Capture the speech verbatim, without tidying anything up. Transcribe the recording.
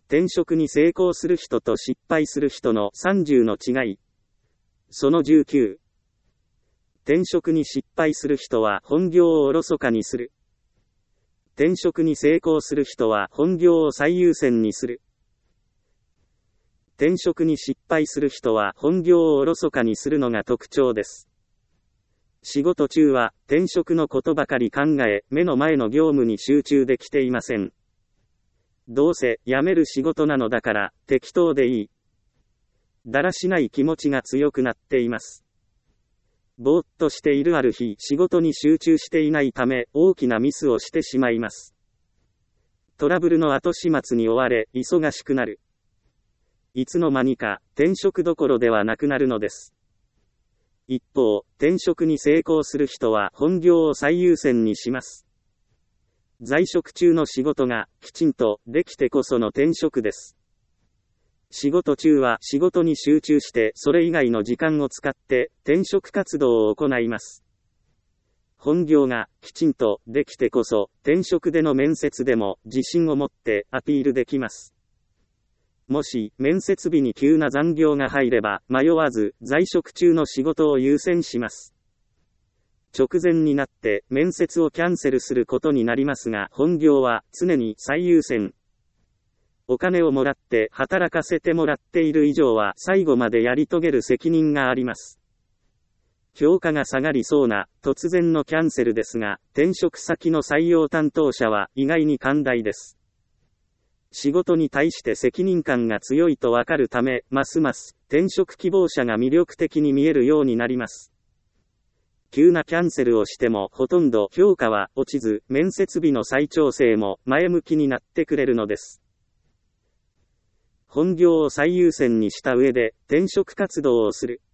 転職に成功する人と失敗する人のさんじゅうの違い。そのじゅうきゅう。転職に失敗する人は本業をおろそかにする。転職に成功する人は本業を最優先にする。転職に失敗する人は本業をおろそかにするのが特徴です。仕事中は転職のことばかり考え、目の前の業務に集中できていません。どうせ辞める仕事なのだから適当でいい。だらしない気持ちが強くなっています。ぼーっとしているある日、仕事に集中していないため大きなミスをしてしまいます。トラブルの後始末に追われ忙しくなる。いつの間にか転職どころではなくなるのです。一方、転職に成功する人は本業を最優先にします。在職中の仕事がきちんとできてこその転職です。仕事中は仕事に集中してそれ以外の時間を使って転職活動を行います。本業がきちんとできてこそ転職での面接でも自信を持ってアピールできます。もし面接日に急な残業が入れば迷わず在職中の仕事を優先します。直前になって面接をキャンセルすることになりますが本業は常に最優先。お金をもらって働かせてもらっている以上は最後までやり遂げる責任があります。評価が下がりそうな突然のキャンセルですが転職先の採用担当者は意外に寛大です。仕事に対して責任感が強いとわかるため、ますます転職希望者が魅力的に見えるようになります。急なキャンセルをしてもほとんど評価は落ちず、面接日の再調整も前向きになってくれるのです。本業を最優先にした上で転職活動をする。